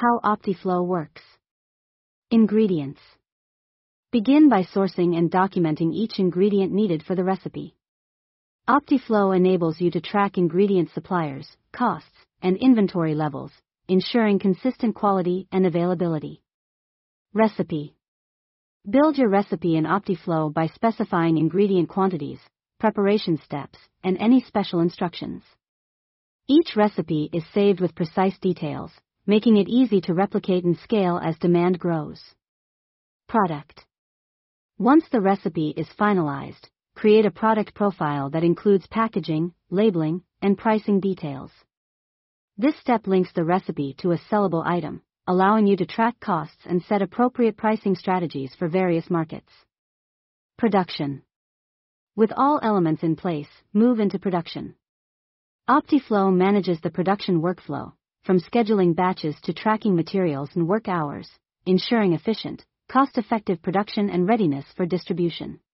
How OptiFlow works. Ingredients. Begin by sourcing and documenting each ingredient needed for the recipe. OptiFlow enables you to track ingredient suppliers, costs, and inventory levels, ensuring consistent quality and availability. Recipe. Build your recipe in OptiFlow by specifying ingredient quantities, preparation steps, and any special instructions. Each recipe is saved with precise details, making it easy to replicate and scale as demand grows. Product. Once the recipe is finalized, create a product profile that includes packaging, labeling, and pricing details. This step links the recipe to a sellable item, allowing you to track costs and set appropriate pricing strategies for various markets. Production. With all elements in place, move into production. OptiFlow manages the production workflow, from scheduling batches to tracking materials and work hours, ensuring efficient, cost-effective production and readiness for distribution.